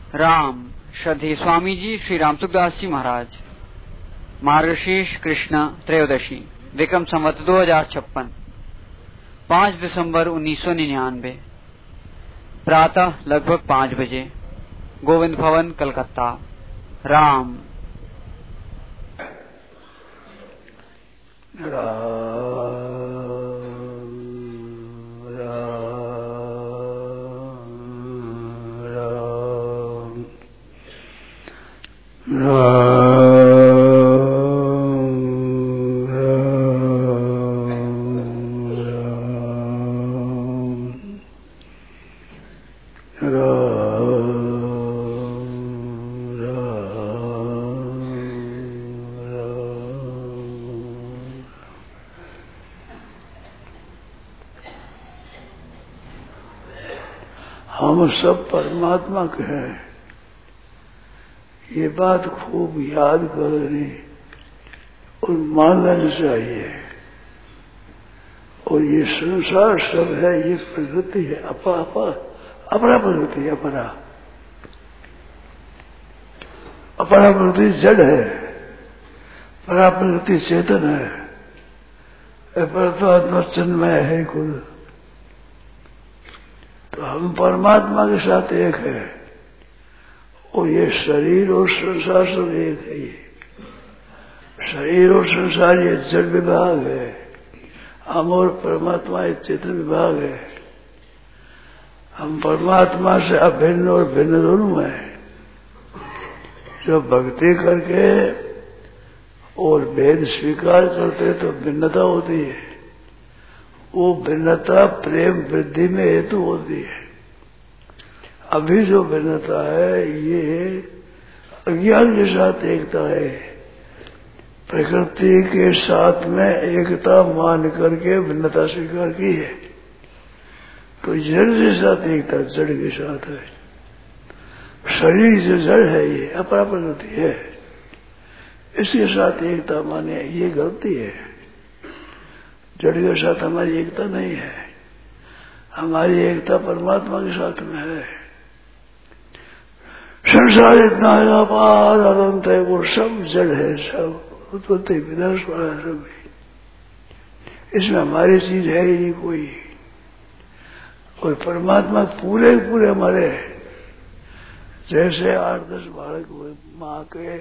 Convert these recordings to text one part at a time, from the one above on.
राम श्रद्धेय स्वामी जी श्री राम सुखदास जी महाराज। मार्गशीर्ष कृष्ण त्रयोदशी विक्रम संवत 2056 5 दिसंबर 1999 प्रातः लगभग 5 बजे गोविंद भवन कलकत्ता। राम हम सब परमात्मा के हैं, ये बात खूब याद करनी और मानना चाहिए। और ये संसार सब है, ये प्रकृति है, अपरा प्रकृति है, अपरा प्रकृति जड़ है, परा प्रकृति चेतन है, परमात्मा चिन्मय है कुल। तो हम परमात्मा के साथ एक है और ये शरीर और संसार सब एक है। ये शरीर और संसार ये जड़ विभाग है, हम और परमात्मा एक चेतन विभाग है। हम परमात्मा से अभिन्न और भिन्न दोनों हैं। जो भक्ति करके और भेद स्वीकार करते तो भिन्नता होती है, वो भिन्नता प्रेम वृद्धि में हेतु होती है। अभी जो भिन्नता है ये अज्ञान के साथ एकता है, प्रकृति के साथ में एकता मान करके भिन्नता स्वीकार की है। तो जड़ के साथ एकता जड़ के साथ है। शरीर जो जड़ है ये अपरा प्रकृति है, इसके साथ एकता माने ये गलती है। जड़ के साथ हमारी एकता नहीं है, हमारी एकता परमात्मा के साथ में है। संसार इतना है अपार अनंत है, वो सब जड़ है, सब उत्पत्ति विनाश वाला सब है। इसमें हमारी चीज है ही नहीं कोई। और परमात्मा पूरे पूरे हमारे है। जैसे 8-10 बालक हुए माँ के,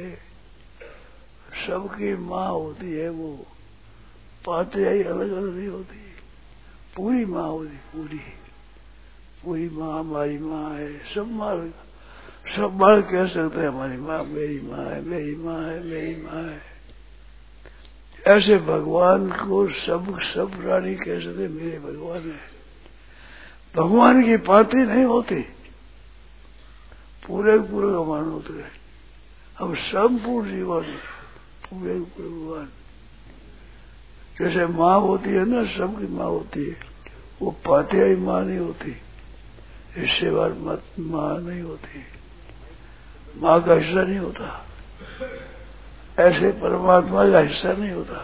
सबकी माँ होती है, वो पाते ही अलग अलग नहीं होती, पूरी माँ होती, पूरी माँ हमारी माँ है। सब बाल कह सकते हैं हमारी माँ मेरी माँ है, मेरी माँ है, मेरी माँ है। ऐसे भगवान को सब प्राणी कह सकते मेरे भगवान है। भगवान की पाती नहीं होती, पूरे पूरे भगवान होते हैं। हम संपूर्ण जीवन पूरे पूरे भगवान। जैसे माँ होती है ना, सबकी माँ होती है, वो पाते ही माँ नहीं होती, इससे बार माँ नहीं होती, माँ का हिस्सा नहीं होता। ऐसे परमात्मा का हिस्सा नहीं होता।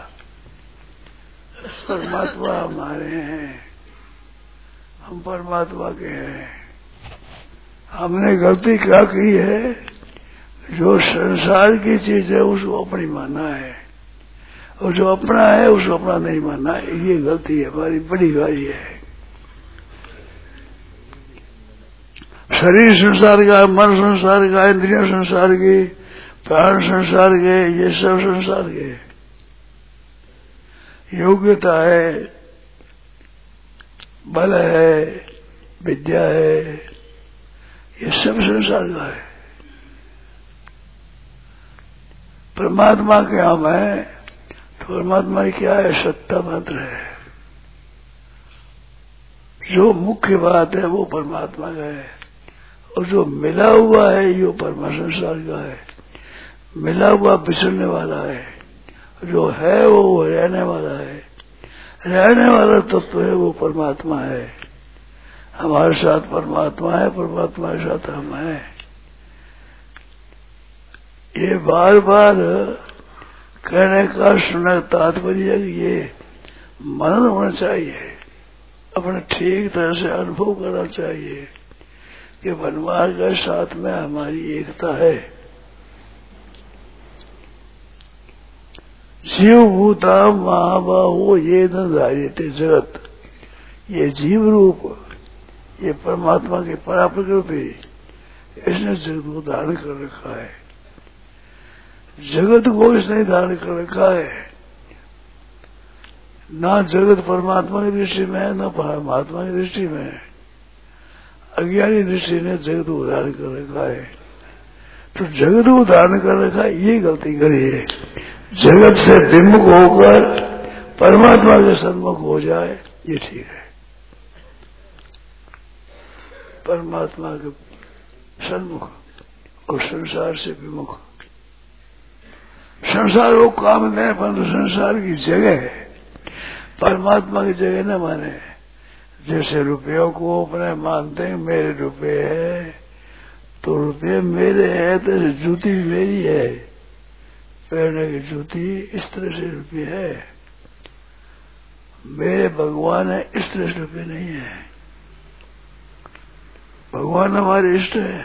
परमात्मा हमारे हैं, हम परमात्मा के हैं। हमने गलती क्या की है, जो संसार की चीज है उसको अपनी माना है, और जो अपना है उसको अपना नहीं मानना। ये गलती है, हमारी बड़ी गाली है। शरीर संसार का, मन संसार का, इंद्रिया संसार की, प्राण संसार के, ये सब संसार के। योग्यता है, बल है, विद्या है, ये सब संसार का है। परमात्मा के हम है तो परमात्मा क्या है, सत्ता मात्र है। जो मुख्य बात है वो परमात्मा का है, और जो मिला हुआ है ये परमा संसार का है। मिला हुआ बिछड़ने वाला है, जो है वो रहने वाला है। रहने वाला तत्व है वो परमात्मा है। हमारे साथ परमात्मा है, परमात्मा के साथ हम हैं। ये बार बार कहने का सुना तात्पर्य ये मनन होना चाहिए, अपने ठीक तरह से अनुभव करना चाहिए कि वनवास के साथ में हमारी एकता है। जीव भूता महाबाहो ये न धार्यते जगत, ये जीव रूप, ये परमात्मा की पराप्रकृति, इसने जगत को धारण कर रखा है। जगत को इसने धारण कर रखा है। ना जगत परमात्मा की दृष्टि में है, ना परमात्मा की दृष्टि में है। अज्ञानी दृष्टि ने जगत को धारण कर रखा है। तो जगत को धारण कर रखा है, ये गलती करी है। जगत से विमुख होकर परमात्मा के सन्मुख हो जाए, ये ठीक है। परमात्मा के सन्मुख और संसार से विमुख। संसार को काम नहीं, परंतु संसार की जगह है, परमात्मा की जगह न माने। जैसे रुपयों को अपने मानते हैं, मेरे रुपये है तो रुपये मेरे है, तो जूती भी मेरी है, पहनने की जूती इस तरह से रुपये है। मेरे भगवान है, इस तरह से रुपये नहीं है। भगवान हमारे इष्ट है,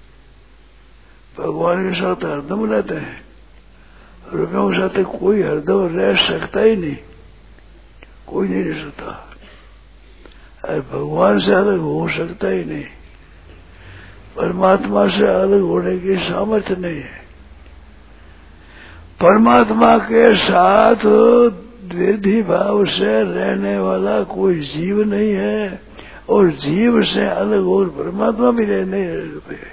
भगवान के साथ हरदम रहते हैं। रुपयों के साथ कोई हरदम रह सकता ही नहीं, कोई नहीं रह सकता। अरे भगवान से अलग हो सकता ही नहीं, परमात्मा से अलग होने की सामर्थ्य नहीं है। परमात्मा के साथ द्विधि भाव से रहने वाला कोई जीव नहीं है, और जीव से अलग और परमात्मा भी नहीं रह सकते।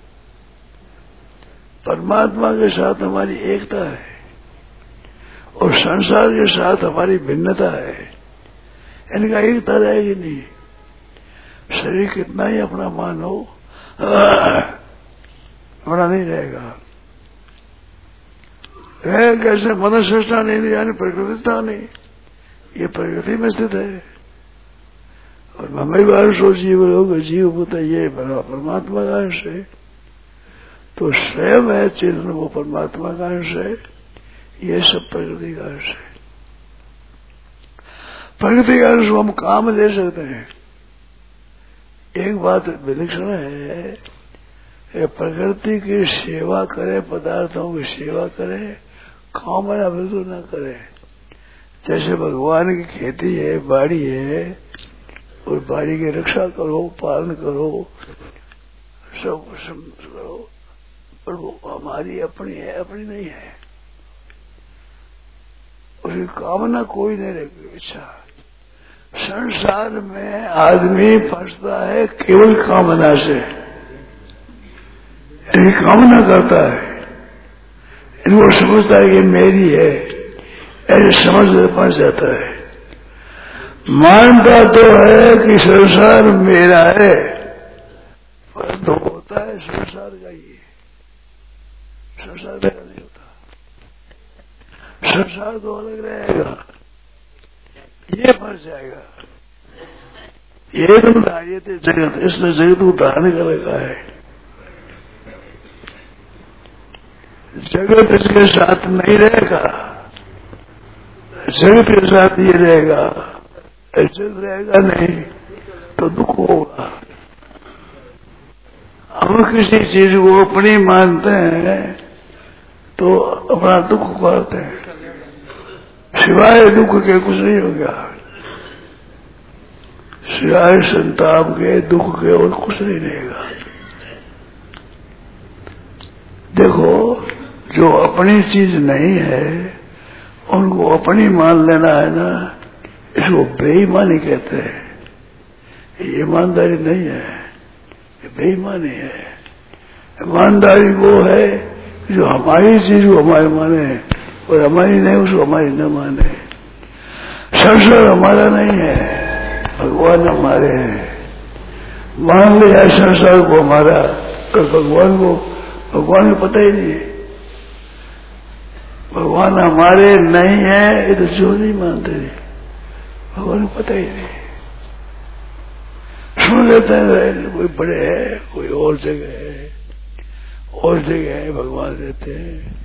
परमात्मा के साथ हमारी एकता है और संसार के साथ हमारी भिन्नता है। इनका एकता रहेगी नहीं। शरीर कितना ही अपना मानो, अपना नहीं रहेगा। कैसे मनुष्य नहीं, यानी प्रकृति नहीं, ये प्रकृति में स्थित है। और हमारी बार सो जीव लोग जीव होता ये परमात्मा का अंश है। तो स्वयं है चेतन, वो परमात्मा का अंश है, ये सब प्रकृति का अंश है। प्रकृति का अंश हम काम ले सकते हैं। एक बात विलक्षण है, प्रकृति की सेवा करे, पदार्थों की सेवा करे, कामना बिल्कुल न करे। जैसे भगवान की खेती है, बाड़ी है, और बाड़ी की रक्षा करो, पालन करो, सब करो, पर वो हमारी अपनी है, अपनी नहीं है। उसकी कामना कोई नहीं रखी। अच्छा, संसार में आदमी फंसता है केवल कामना से, कामना करता है, इनको समझता है कि मेरी है, ऐसे समझ फंस जाता है। मानता तो है कि संसार मेरा है, परंतु होता है संसार का ही है, संसार मेरा नहीं होता। संसार तो अलग रहेगा, ये फंस जाएगा। ये तुम धारिये थे जगत, इसने जगत को धारण कर रखा है। जगत इसके साथ नहीं रहेगा, जगत के साथ ये रहेगा। जगत रहेगा नहीं तो दुख होगा। हम किसी चीज को अपनी मानते हैं तो अपना दुख पाते हैं, सिवाय दुख के कुछ नहीं होगा। सिवाय संताप के, दुख के और कुछ नहीं रहेगा। देखो, जो अपनी चीज नहीं है उनको अपनी मान लेना है ना, इसको बेईमानी कहते हैं। ये ईमानदारी नहीं है, ये बेईमानी है। ईमानदारी वो है जो हमारी चीज को हमारे माने और हमारी नहीं उसको हमारी न माने। संसार हमारा नहीं है, भगवान हमारे हैं। मान लिया संसार को हमारा, तो भगवान को पता ही नहीं। भगवान हमारे नहीं है, ये तो जो नहीं मानते, भगवान को पता ही नहीं। सुन लेते हैं कोई बड़े है, कोई और जगह है, और जगह है भगवान रहते हैं,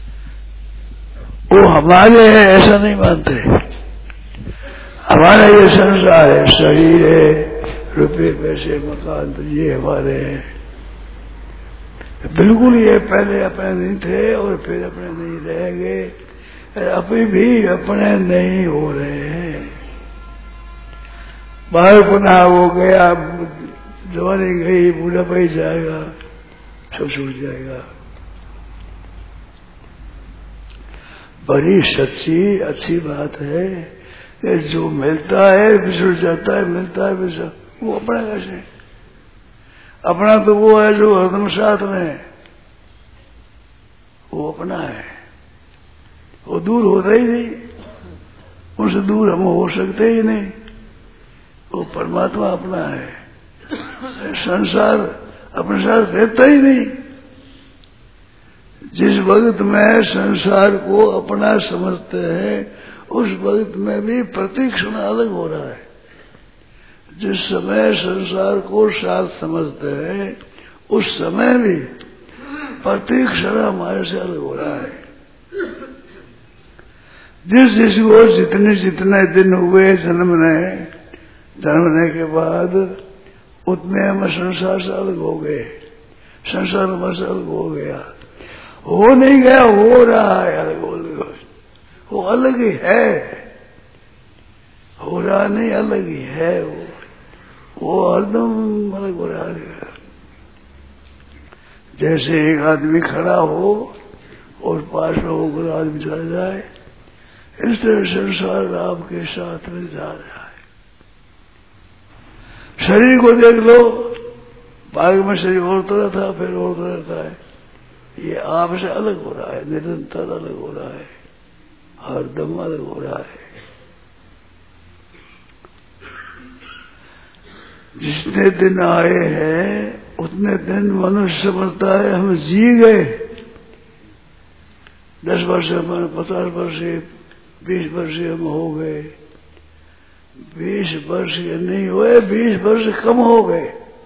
वो हमारे हैं ऐसा नहीं मानते। हमारा ये संसार है, शरीर है, रुपये पैसे मकान तो ये हमारे हैं। बिल्कुल ये पहले अपने नहीं थे और फिर अपने नहीं रहेंगे, अभी भी अपने नहीं हो रहे हैं। बालपना हो गया, जवानी गई, बुढ़ापा ही जाएगा, सब छूट जाएगा। बड़ी सच्ची अच्छी बात है कि जो मिलता है बिछड़ जाता है, मिलता है बिछड़, वो अपना कैसे? अपना तो वो है जो हरदम साथ में है, वो अपना है, वो दूर होता ही नहीं, उनसे दूर हम हो सकते ही नहीं, वो परमात्मा अपना है। संसार अपने साथ रहता ही नहीं। जिस वक्त में संसार को अपना समझते हैं उस वक्त में भी प्रतीक्षण अलग हो रहा है। जिस समय संसार को साथ समझते हैं उस समय भी प्रतीक्षण हमारे से अलग हो रहा है। जिसको जितने दिन हुए जन्मने के बाद उतने हम संसार से अलग हो गए, संसार हमारे से अलग हो गया। हो नहीं गया, हो रहा है अलग, वो अलग ही है, हो रहा नहीं, अलग ही है वो हरदम अलग हो रहा है। जैसे एक आदमी खड़ा हो और पास में होकर आदमी चला जाए, इस तरह संसार आपके साथ में जा रहा है। शरीर को देख लो, बाग में शरीर और तरह था, फिर और तरह था है। ये आपसे अलग हो रहा है, निरंतर अलग हो रहा है, हरदम अलग हो रहा है। जितने दिन आए हैं उतने दिन मनुष्य समझता है हम जी गए। 10 वर्ष, 50 वर्ष, 20 वर्ष हम हो गए। 20 वर्ष नहीं हुए, 20 वर्ष कम हो गए।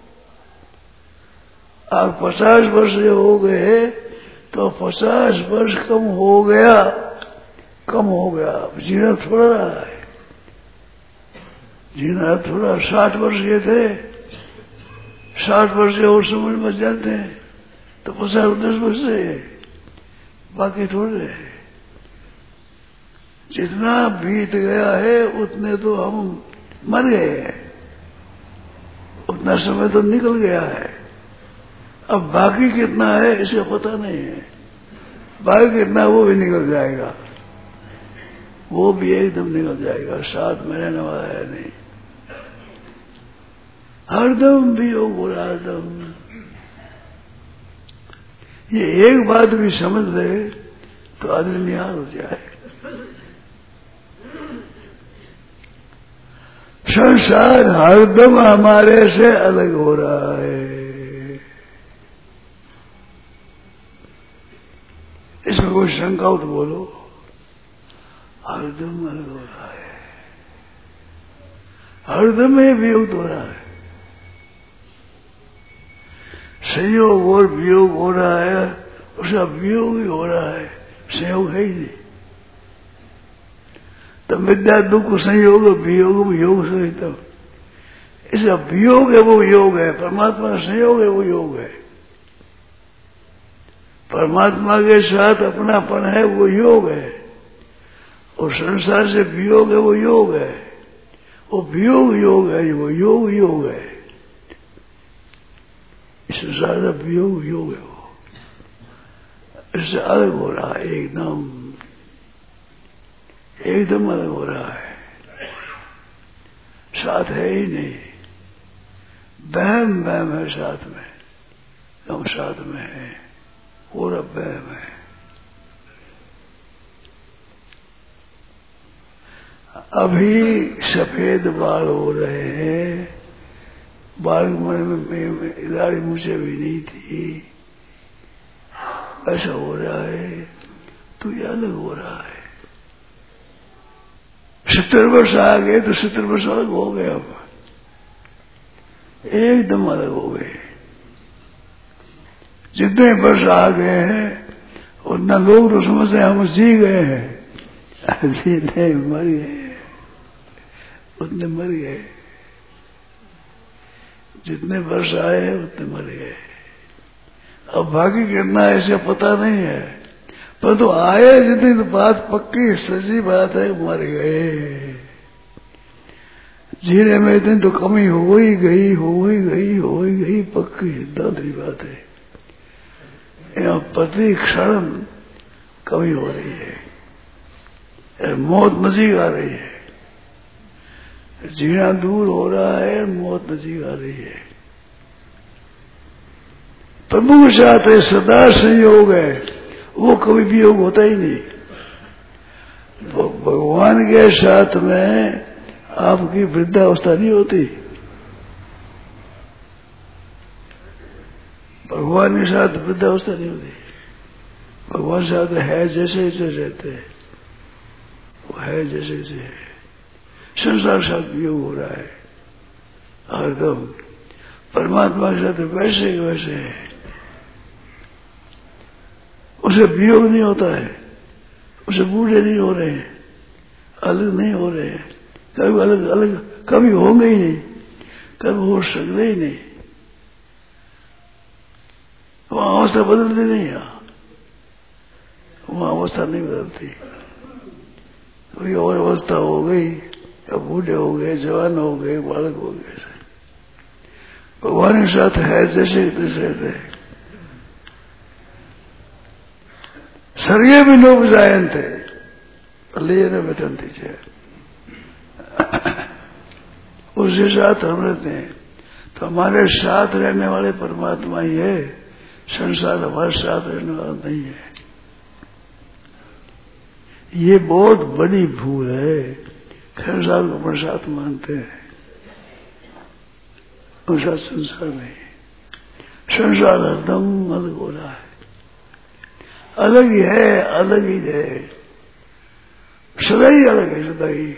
आप 50 वर्ष हो गए तो 50 वर्ष कम हो गया, कम हो गया। जीना थोड़ा रहा है, जीना थोड़ा। 60 वर्ष ये थे, 60 वर्ष और समझ में जाते हैं तो 50-10 वर्ष से बाकी थोड़े। जितना बीत गया है उतने तो हम मर गए हैं, उतना समय तो निकल गया है। अब बाकी कितना है इसे पता नहीं है, बाकी कितना वो भी निकल जाएगा, वो भी एकदम निकल जाएगा, साथ में रहने वाला है नहीं। हरदम वियोग हो रहा है, हरदम। ये एक बात भी समझ ले तो आदमी निहाल हो जाए। संसार हरदम हमारे से अलग हो रहा है, इसमें कोई शंका हो तो बोलो। हरदम अलग हो रहा है, हरदम में वियोग हो रहा है। संयोग और वियोग हो रहा है, उसका वियोग ही हो रहा है, संयोग है ही नहीं। तो विद्या दुख संयोग वियोग योग से, तब इसका वियोग है वो योग है, परमात्मा का संयोग है वो योग है। परमात्मा के साथ अपनापन है वो योग है, और संसार से वियोग है वो योग है। वो वियोग योग है, वो योग योग है। संसार का वियोग योग है, वो इससे अलग हो रहा है, एकदम एकदम अलग हो रहा है, साथ है ही नहीं। बहम बहम है साथ में, हम साथ में है, पूरा बहम है। अभी सफेद बाल हो रहे हैं, बाल में दाढ़ी मुझे भी नहीं थी, ऐसा हो रहा है, तो ये अलग हो रहा है। 70 वर्ष आ गए तो 70 वर्ष अलग हो गए, अब एकदम अलग हो गए। जितने वर्ष आ गए हैं उतना लोग तो समझते हैं हम जी गए हैं, जी नहीं, मर गए, उतने मर गए। जितने वर्ष आए हैं उतने मर गए। अब बाकी कितना ऐसे पता नहीं है, पर तो आए जितनी तो बात पक्की सच्ची बात है, मर गए। जीने में इतनी तो कमी हो ही गई, हो ही गई, हो ही गई, पक्की दादरी बात है। यहाँ प्रति क्षण कमी हो रही है, मौत नजीक आ रही है। जीना दूर हो रहा है, मौत नजीक आ रही है। प्रभु के साथ सदा संयोग है, वो कभी वियोग होता ही नहीं। भगवान के साथ में आपकी वृद्धावस्था नहीं होती। भगवान के साथ वृद्धावस्था नहीं होती। भगवान के साथ है जैसे जैसे रहते हैं, वो है जैसे जैसे है। संसार के साथ वियोग हो रहा है हरदम, परमात्मा के साथ वैसे ही वैसे है, उसे वियोग नहीं होता है, उसे बूढ़े नहीं हो रहे हैं, अलग नहीं हो रहे हैं, कभी अलग अलग कभी होंगे ही नहीं, कभी हो सकते ही नहीं। वहां अवस्था बदलती नहीं है, वहां अवस्था नहीं बदलती। कोई और अवस्था हो गई, या बूढ़े हो गए, जवान हो गए, बालक हो गए, भगवान के साथ है जैसे तैसे रहते हैं। सर्गे भी लोग जायंत थे ले बेतनती थे, उसके साथ हम रहते हैं। तो हमारे साथ रहने वाले परमात्मा ही है, संसार हमारे साथ रहने वाला नहीं है। ये बहुत बड़ी भूल है, संसार को अपने साथ मानते हैं, उसका संसार नहीं। संसार हरदम अलग हो रहा है, अलग ही है, अलग ही है, सदा ही अलग है, सदा ही।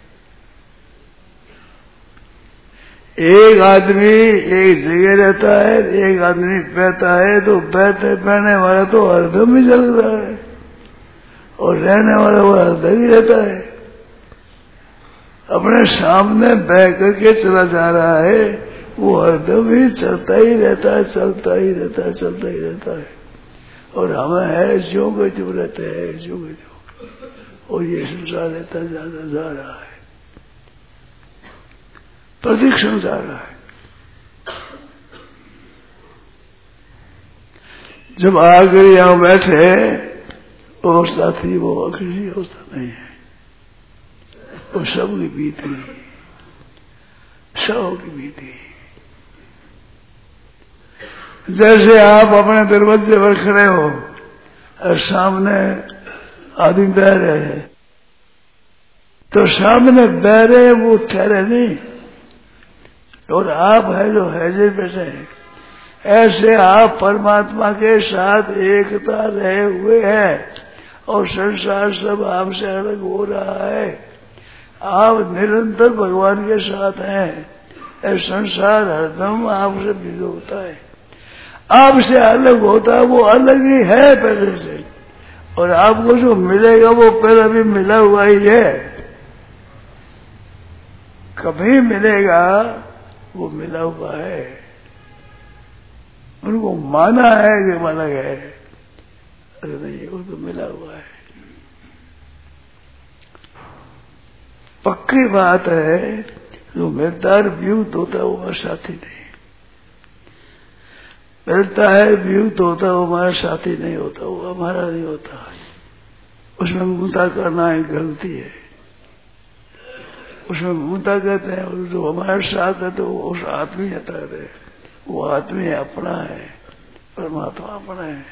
एक आदमी एक जगह रहता है, एक आदमी बहता है, तो बहते बहने वाला तो हरदम ही चल रहा है, और रहने वाला वो हरदम ही रहता है। अपने सामने बह करके चला जा रहा है, वो हरदम ही चलता ही रहता है, चलता ही रहता है, चलता ही रहता है। और हमें है जो के जो रहते हैं, जो के जो, और ये संसार रहता जा रहा है, प्रदीक्षण जा रहा है। जब आकर यहां बैठे अवस्था थी, वो अखिली अवस्था नहीं है, वो सबकी बीती, सबकी बीती। जैसे आप अपने दरवाजे पर खड़े हो और सामने आदमी बह रहे हैं, तो सामने बह रहे वो ठहरे नहीं, और आप है जो है जे बैठे हैं। ऐसे आप परमात्मा के साथ एकता रहे हुए हैं, और संसार सब आपसे अलग हो रहा है। आप निरंतर भगवान के साथ हैं, संसार हरदम आपसे विरोध होता है, आपसे अलग होता है, वो अलग ही है पहले से, और आपको जो मिलेगा वो पहले भी मिला हुआ ही है। कभी मिलेगा वो मिला हुआ है, उनको माना है कि अलग है, अरे नहीं, वो तो मिला हुआ है। पक्की बात है, जो मिलदार व्युक्त होता है वो हमारा साथी नहीं मिलता है, व्युक्त होता है वो हमारा साथी नहीं होता, वो हमारा नहीं होता। उसमें ममता करना एक गलती है, उसमें ममता कहते हैं, और जो हमारे साथ है तो वो उस आत्मी आता है, वो आदमी अपना है, परमात्मा अपना है,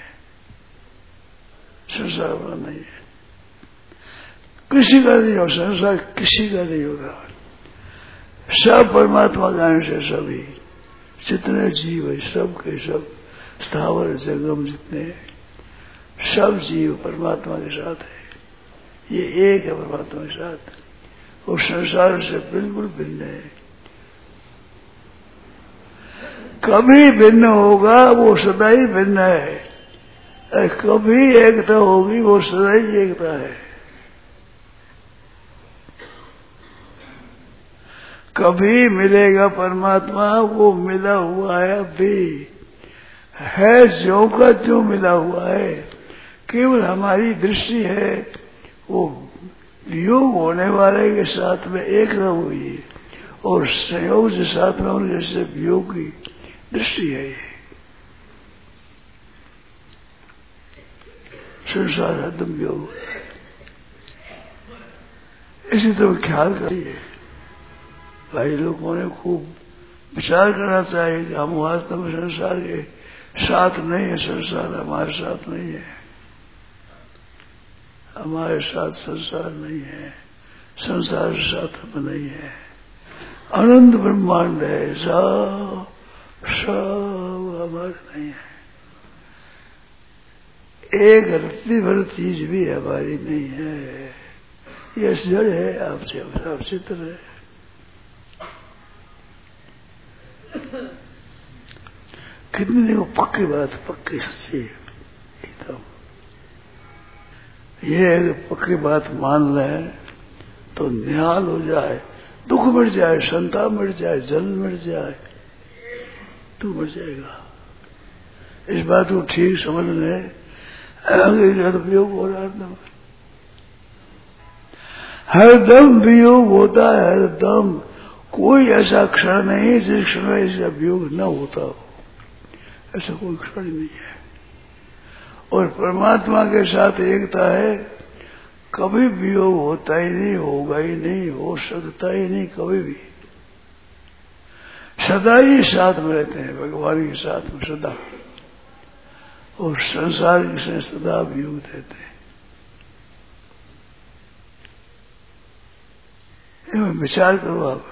संसार अपना नहीं है। किसी का नहीं हो, संसार किसी का नहीं होगा, सब परमात्मा का अंश है। सभी जितने जीव है, सब के सब स्थावर जंगम जितने सब जीव परमात्मा के साथ है, ये एक है परमात्मा के साथ, वो संसार से बिल्कुल भिन्न है। कभी भिन्न होगा वो सदा ही भिन्न है, और कभी एकता होगी वो सदा ही एकता है। कभी मिलेगा परमात्मा, वो मिला हुआ है अभी, है ज्यों का त्यों मिला हुआ है। केवल हमारी दृष्टि है वो वियोग होने वाले के साथ में एक न हुई है, और संयोग के साथ में उन जैसे वियोग की दृष्टि है। ये संसार हरदम वियोग, इसी तो ख्याल करिए भाई। लोगों ने खूब विचार करना चाहिए कि हम वास्तव में संसार के साथ नहीं है, संसार हमारे साथ नहीं है, हमारे साथ संसार नहीं है, संसार के साथ हम नहीं है। अनंत ब्रह्मांड है, सब हमारे नहीं है। एक रत्ती भर चीज भी हमारी नहीं है। ये जड़ है, आपसे आप चित्र है। कितनी देखो पक्की बात, पक्की सच्ची एकदम। ये पक्की बात मान लें तो निहाल हो जाए, दुख मिट जाए, संताप मिट जाए, जल मिट जाए, तू मिट जाएगा। इस बात को ठीक समझ लें। वियोग हो रहा है, हरदम वियोग होता है, हरदम। कोई ऐसा क्षण नहीं जिस क्षण में इसका वियोग न होता हो, ऐसा कोई क्षण नहीं है। और परमात्मा के साथ एकता है, कभी वियोग होता ही नहीं, होगा ही नहीं, हो सकता ही नहीं कभी भी। सदा ही साथ में रहते हैं, भगवान के साथ में सदा, और संसार से सदा वियोग रहते हैं। विचार करो आप,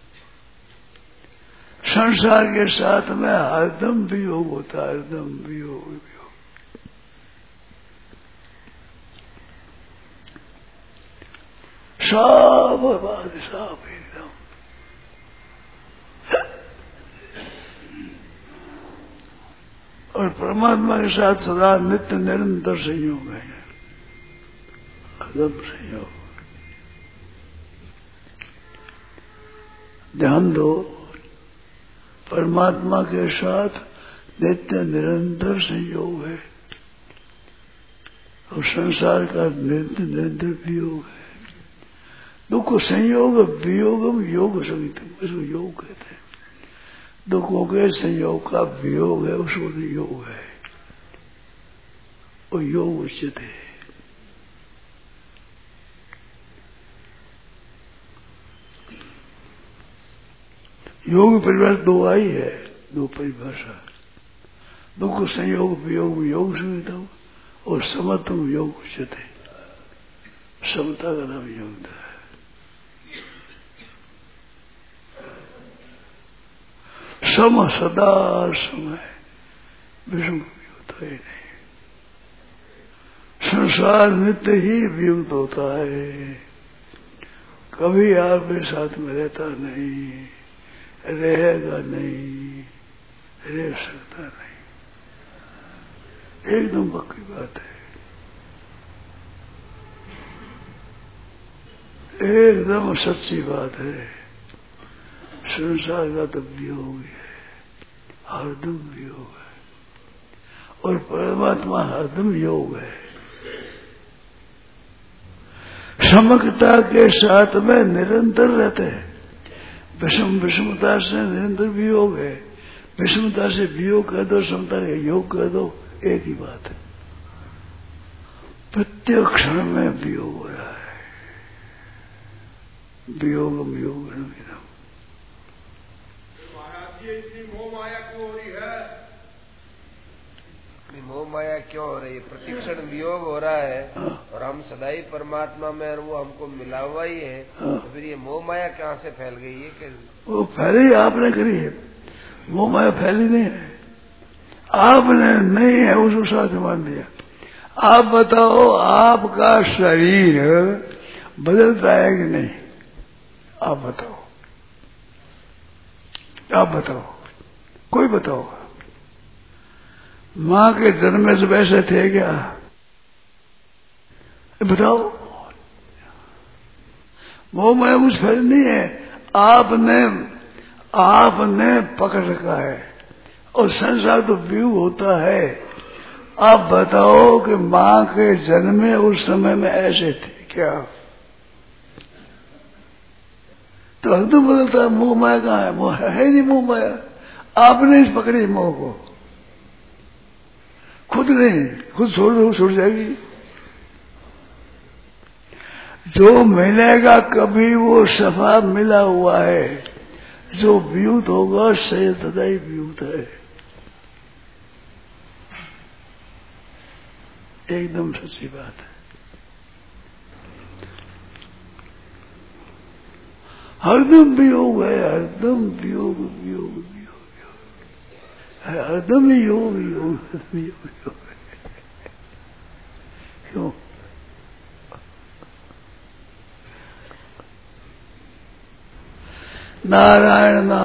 संसार के साथ में हरदम वियोग होता है, हरदम वियोग। सब बात साफ एकदम। और परमात्मा के साथ सदा नित्य निरंतर संयोग है, हरदम संयोग। ध्यान दो, परमात्मा के साथ नित्य निरंतर संयोग है, और संसार का नित्य निरंतर वियोग है। दुख संयोग वियोगम योग संगीतम, इसको योग कहते हैं। दुखों के संयोग का वियोग है, उसको योग है, वो योग उचित है। योग परिभाषा दो आई है, दो परिभाषा। दुख संयोग वियोग योग संगीतम, और समत्व योग उचित है। समता का नाम योग है। सम सदा समय विषम होता ही नहीं। संसार नित्य ही वियुक्त होता है, कभी आपके साथ में रहता नहीं, रहेगा नहीं, रह सकता नहीं। एकदम पक्की बात है, एकदम सच्ची बात है। संसार का तो वियोग है, हरदम वियोग है, और परमात्मा हरदम योग है। समग्रता के साथ में निरंतर रहते हैं। विषमता से निरंतर वियोग है, विषमता से वियोग कह दो, समता के योग कह दो, एक ही बात है। प्रत्येक क्षण में वियोग हो रहा है, वियोगम योग इतनी मोह माया क्यों हो रही है? मोह माया क्यों हो रही है? प्रतिक्षण वियोग हो रहा है, और हम सदाई परमात्मा में, और वो हमको मिला हुआ ही है, तो फिर ये मोह माया कहाँ से फैल गई है? कि वो फैली आपने करी है, मोह माया फैली नहीं है, आपने नहीं है उसको साथ मान दिया। आप बताओ, आपका शरीर बदलता है कि नहीं? आप बताओ, आप बताओ, कोई बताओ। मां के जन्म में जब ऐसे थे क्या? बताओ। मोह माया कुछ फैल नहीं है, आपने पकड़ रखा है और संसार तो व्यू होता है। आप बताओ कि मां के जन्म में उस समय में ऐसे थे क्या? तो एकदम बदलता है। मोह माया कहाँ है? मोह है ही नहीं। मोह माया आपने इस पकड़ी मोह को, खुद नहीं। खुद छोड़ दो, छूट जाएगी। जो मिलेगा कभी वो सफा मिला हुआ है, जो व्यूत होगा सही सदा ही व्यूत है। एकदम सच्ची बात है। हरदम वियोग है, हरदम वियोग वियोग वियोग वियोग, हरदम ही योग योग योग योग। क्यों? नारायण नाम